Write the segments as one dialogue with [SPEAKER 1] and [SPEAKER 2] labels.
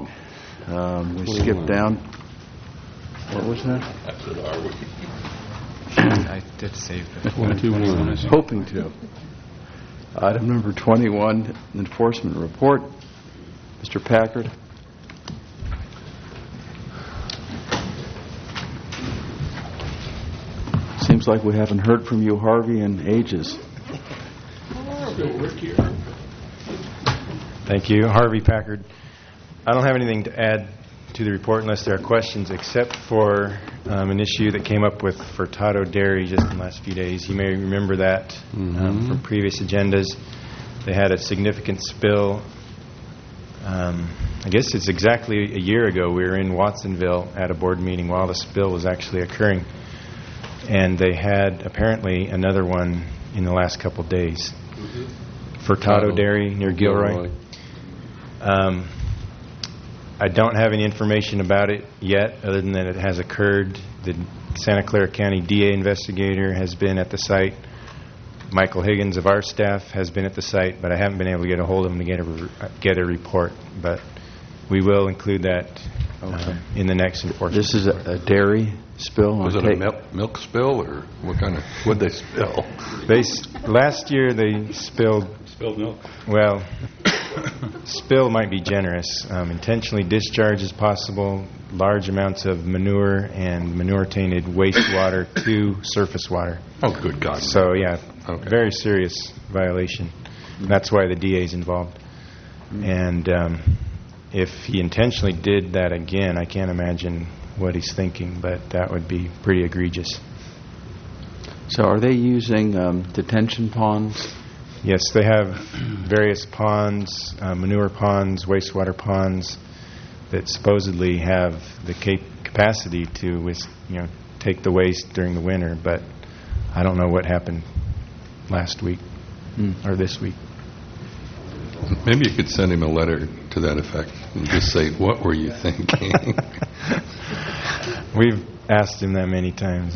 [SPEAKER 1] wrong. We skipped down. What was that?
[SPEAKER 2] I said, are we?
[SPEAKER 3] I did save it.
[SPEAKER 1] 21. Hoping to. Item number 21, enforcement report. Mr. Packard. Seems like we haven't heard from you, Harvey, in ages.
[SPEAKER 4] Thank you. Harvey Packard. I don't have anything to add to the report unless there are questions, except for an issue that came up with Furtado Dairy just in the last few days. You may remember that from previous agendas. They had a significant spill. I guess it's exactly a year ago. We were in Watsonville at a board meeting while the spill was actually occurring. And they had apparently another one in the last couple days. Furtado Dairy near Gilroy. I don't have any information about it yet other than that it has occurred. The Santa Clara County DA investigator has been at the site. Michael Higgins of our staff has been at the site, but I haven't been able to get a hold of him to get a report. But we will include that in the next enforcement.
[SPEAKER 1] This is a dairy spill?
[SPEAKER 2] Was it a milk spill, or what kind of, what did they spill?
[SPEAKER 4] Last year they spilled
[SPEAKER 2] milk.
[SPEAKER 4] Well, spill might be generous. Intentionally discharge is possible. Large amounts of manure and manure-tainted wastewater to surface water.
[SPEAKER 2] Oh, good God.
[SPEAKER 4] So, yeah, very serious violation. That's why the DA is involved. And if he intentionally did that again, I can't imagine what he's thinking, but that would be pretty egregious.
[SPEAKER 1] So are they using detention ponds?
[SPEAKER 4] Yes, they have various ponds, manure ponds, wastewater ponds that supposedly have the capacity to, take the waste during the winter. But I don't know what happened last week or this week.
[SPEAKER 2] Maybe you could send him a letter to that effect and just say, "What were you thinking?"
[SPEAKER 4] We've asked him that many times.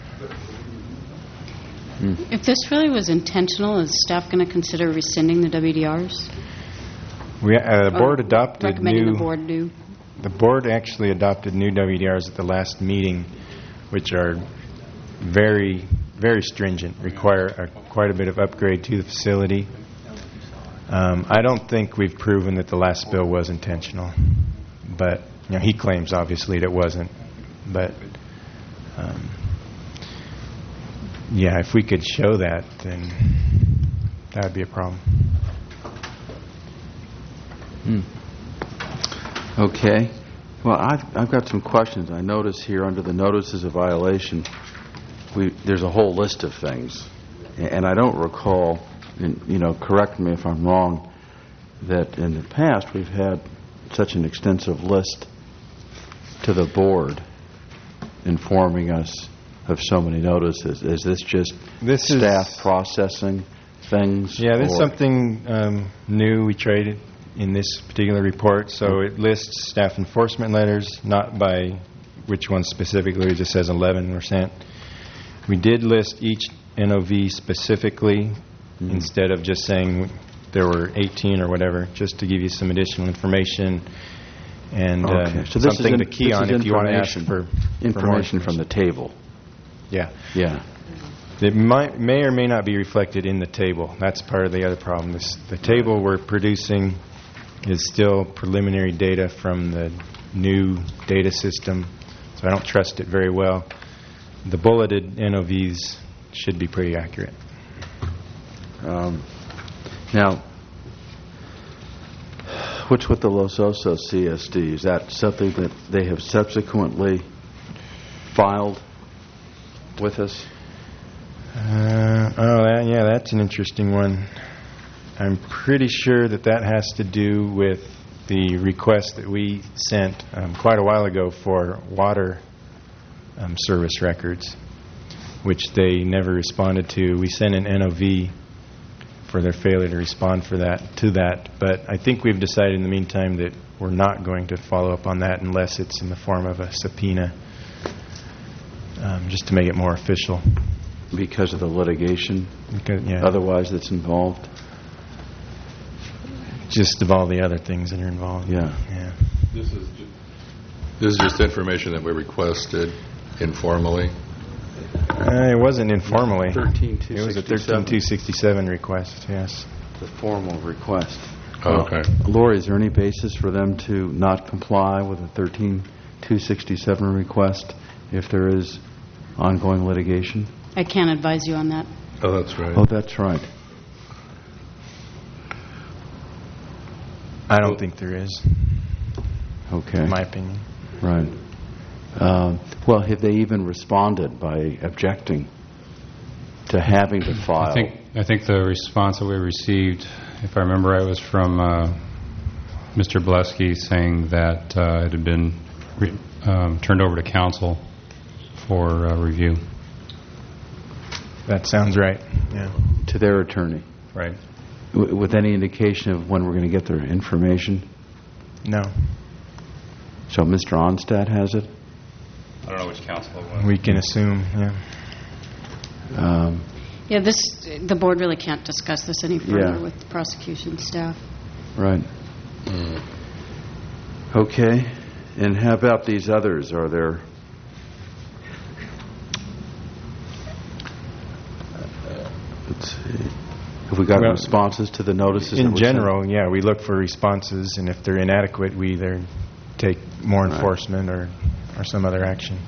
[SPEAKER 5] If this really was intentional, is staff going to consider rescinding the WDRs?
[SPEAKER 4] The board adopted
[SPEAKER 5] recommending the board do?
[SPEAKER 4] The board actually adopted new WDRs at the last meeting, which are very, very stringent, require quite a bit of upgrade to the facility. I don't think we've proven that the last spill was intentional, but he claims obviously that it wasn't. But if we could show that, then that would be a problem.
[SPEAKER 1] Okay. Well, I've got some questions. I notice here under the notices of violation, there's a whole list of things, and I don't recall, and correct me if I'm wrong, that in the past we've had such an extensive list to the board informing us of so many notices. Is this just staff processing things?
[SPEAKER 4] Yeah, there's something new we traded in this particular report. So it lists staff enforcement letters, not by which one specifically. It just says 11 were sent. We did list each NOV specifically instead of just saying there were 18 or whatever, just to give you some additional information and
[SPEAKER 1] so
[SPEAKER 4] something to key on if you want to ask for
[SPEAKER 1] information from the table.
[SPEAKER 4] Yeah.
[SPEAKER 1] Yeah.
[SPEAKER 4] It may or may not be reflected in the table. That's part of the other problem. The table we're producing is still preliminary data from the new data system, so I don't trust it very well. The bulleted NOVs should be pretty accurate.
[SPEAKER 1] Now, what's with the Los Osos CSD? Is that something that they have subsequently filed with us?
[SPEAKER 4] That's an interesting one. I'm pretty sure that has to do with the request that we sent quite a while ago for water service records, which they never responded to. We sent an NOV for their failure to respond to that. But I think we've decided in the meantime that we're not going to follow up on that unless it's in the form of a subpoena, just to make it more official.
[SPEAKER 1] Because of the litigation? Otherwise that's involved?
[SPEAKER 4] Just of all the other things that are involved.
[SPEAKER 1] Yeah.
[SPEAKER 2] This is just information that we requested informally.
[SPEAKER 4] It wasn't informally.
[SPEAKER 1] 13,267.
[SPEAKER 4] It was a 13,267 request, yes.
[SPEAKER 1] The formal request.
[SPEAKER 2] Oh, okay.
[SPEAKER 1] Lori, is there any basis for them to not comply with a 13,267 request if there is ongoing litigation?
[SPEAKER 5] I can't advise you on that.
[SPEAKER 2] Oh, that's right.
[SPEAKER 1] Oh, that's right.
[SPEAKER 4] I don't think there is,
[SPEAKER 1] Okay.
[SPEAKER 4] in my opinion.
[SPEAKER 1] Right. Well, have they even responded by objecting to having to file?
[SPEAKER 6] I think the response that we received, if I remember right, was from Mr. Blesky saying that it had been turned over to council for review.
[SPEAKER 4] That sounds right, yeah.
[SPEAKER 1] To their attorney?
[SPEAKER 6] Right.
[SPEAKER 1] With any indication of when we're going to get their information?
[SPEAKER 4] No.
[SPEAKER 1] So Mr. Onstad has it?
[SPEAKER 6] I don't know which council it was.
[SPEAKER 4] We can assume, yeah.
[SPEAKER 5] Yeah, the board really can't discuss this any further
[SPEAKER 1] Yeah.
[SPEAKER 5] with the prosecution staff.
[SPEAKER 1] Right. Okay. And how about these others? Are there... let's see. Have we got
[SPEAKER 4] Well,
[SPEAKER 1] responses to the notices? that
[SPEAKER 4] In
[SPEAKER 1] were sent?
[SPEAKER 4] general, yeah, we look for responses, and if they're inadequate, we either take more
[SPEAKER 1] Right.
[SPEAKER 4] enforcement or some other action.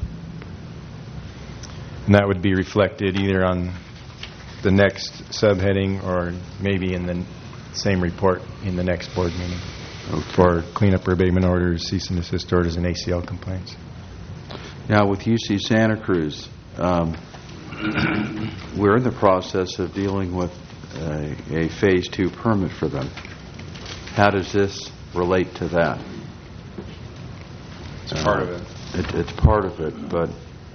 [SPEAKER 4] And that would be reflected either on the next subheading or maybe in the same report in the next board meeting for cleanup or abatement orders, cease and desist orders, and ACL complaints.
[SPEAKER 1] Now, with UC Santa Cruz, we're in the process of dealing with a Phase 2 permit for them. How does this relate to that?
[SPEAKER 6] It's part of it.
[SPEAKER 1] It's part of it, but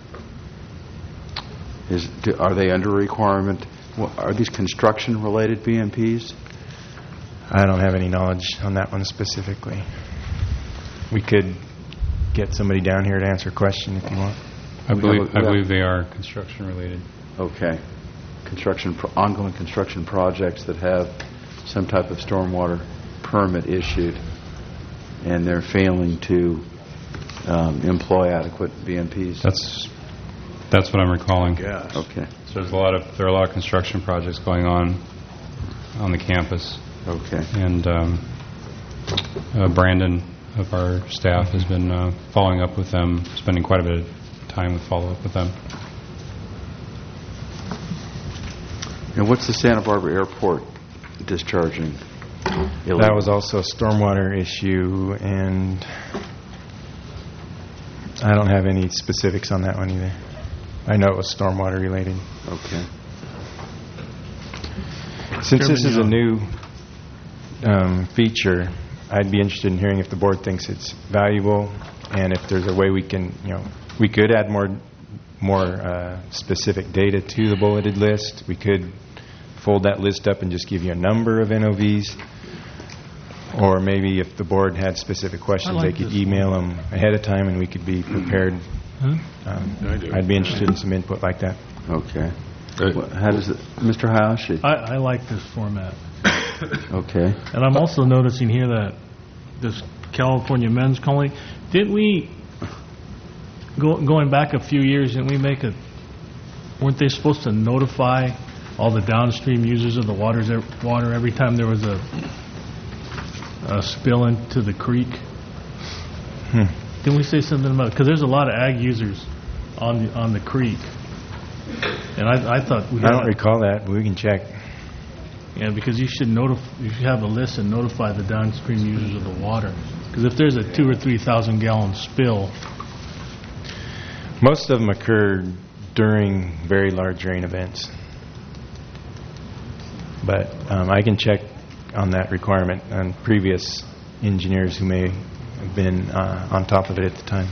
[SPEAKER 1] are they under requirement? Are these construction-related BMPs?
[SPEAKER 4] I don't have any knowledge on that one specifically. We could get somebody down here to answer a question if you want.
[SPEAKER 6] I believe they are construction related.
[SPEAKER 1] Okay. Ongoing construction projects that have some type of stormwater permit issued, and they're failing to employ adequate BMPs.
[SPEAKER 6] That's what I'm recalling.
[SPEAKER 1] Okay.
[SPEAKER 6] So there are a lot of construction projects going on the campus,
[SPEAKER 1] Okay.
[SPEAKER 6] and Brandon of our staff has been following up with them, spending quite a bit of time with follow-up with them.
[SPEAKER 1] And what's the Santa Barbara Airport discharging?
[SPEAKER 4] That was also a stormwater issue, and I don't have any specifics on that one either. I know it was stormwater related.
[SPEAKER 1] Okay.
[SPEAKER 4] Since this is a new feature, I'd be interested in hearing if the board thinks it's valuable, and if there's a way we can, we could add more specific data to the bulleted list. We could fold that list up and just give you a number of NOVs. Or maybe if the board had specific questions, they could email them ahead of time and we could be prepared. I'd be interested in some input like that.
[SPEAKER 1] Okay. How does it, Mr. Hayashi?
[SPEAKER 7] I like this format.
[SPEAKER 1] Okay.
[SPEAKER 7] And I'm also noticing here that this California Men's Calling, didn't we, going back a few years, didn't we weren't they supposed to notify all the downstream users of the water every time there was a spill into the creek? Didn't we say something about it? Because there's a lot of ag users on the creek. And I thought we
[SPEAKER 4] I don't recall that, but we can check.
[SPEAKER 7] Yeah, because you should have a list and notify the downstream users of the water. Because if there's a 2,000 or 3,000 gallon spill,
[SPEAKER 4] most of them occur during very large rain events. But I can check on that requirement on previous engineers who may have been on top of it at the time.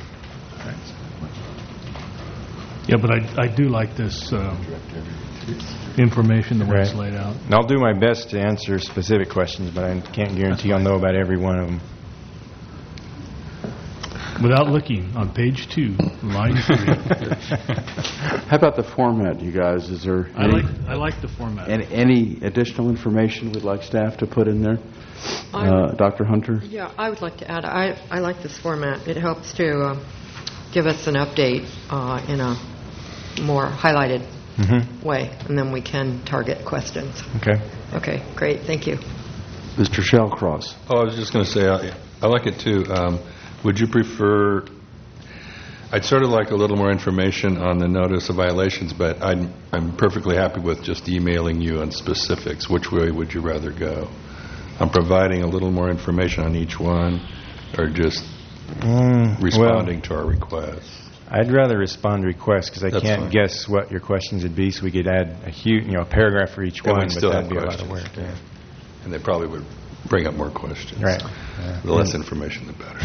[SPEAKER 7] yeah, but I do like this information the way it's laid out.
[SPEAKER 4] And I'll do my best to answer specific questions, but I can't guarantee I'll know about every one of them.
[SPEAKER 7] Without looking, on page 2, line 3.
[SPEAKER 1] How about the format, you guys? Is there
[SPEAKER 7] I like the format.
[SPEAKER 1] any additional information we'd like staff to put in there? Dr. Hunter?
[SPEAKER 8] Yeah, I would like to add, I like this format. It helps to give us an update in a more highlighted way, and then we can target questions.
[SPEAKER 4] Okay.
[SPEAKER 8] Okay, great, thank you.
[SPEAKER 1] Mr. Shellcross?
[SPEAKER 2] Oh, I was just going to say, I like it too. Would you prefer, I'd sort of like a little more information on the notice of violations, but I'm perfectly happy with just emailing you on specifics. Which way would you rather go? I'm providing a little more information on each one, or just responding to our requests?
[SPEAKER 4] I'd rather respond to requests because I
[SPEAKER 2] That's
[SPEAKER 4] can't
[SPEAKER 2] fine.
[SPEAKER 4] guess what your questions would be, so we could add a huge, a paragraph for each
[SPEAKER 2] Yeah,
[SPEAKER 4] one,
[SPEAKER 2] we'd
[SPEAKER 4] but
[SPEAKER 2] still
[SPEAKER 4] that'd
[SPEAKER 2] have
[SPEAKER 4] be a lot of
[SPEAKER 2] questions.
[SPEAKER 4] work. Yeah.
[SPEAKER 2] And they probably would bring up more questions.
[SPEAKER 4] Right.
[SPEAKER 2] The less information, the better.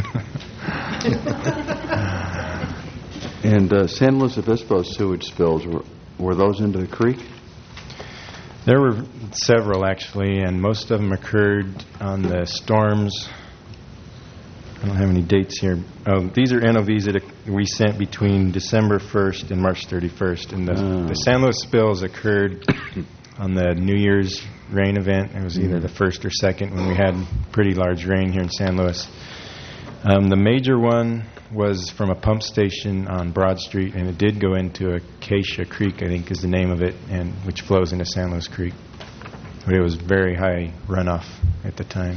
[SPEAKER 1] And San Luis Obispo sewage spills, were those into the creek?
[SPEAKER 4] There were several, actually, and most of them occurred on the storms. I don't have any dates here. Oh, these are NOVs that we sent between December 1st and March 31st. And the San Luis spills occurred on the New Year's rain event. It was either the first or second when we had pretty large rain here in San Luis. The major one was from a pump station on Broad Street, and it did go into Acacia Creek, I think is the name of it, and which flows into San Luis Creek. But it was very high runoff at the time.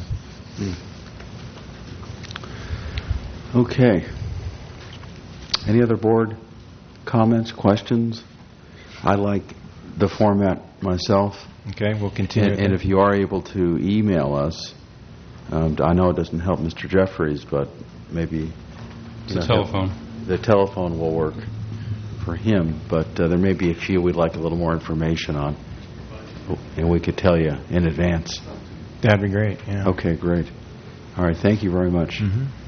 [SPEAKER 1] Okay. Any other board comments, questions? I like the format myself.
[SPEAKER 4] Okay, we'll continue.
[SPEAKER 1] And if you are able to email us, I know it doesn't help Mr. Jeffries, but maybe
[SPEAKER 6] It's a telephone.
[SPEAKER 1] the telephone will work for him, but there may be a few we'd like a little more information on, and we could tell you in advance.
[SPEAKER 4] That'd be great, yeah.
[SPEAKER 1] Okay, great. All right, thank you very much.
[SPEAKER 4] Mm-hmm.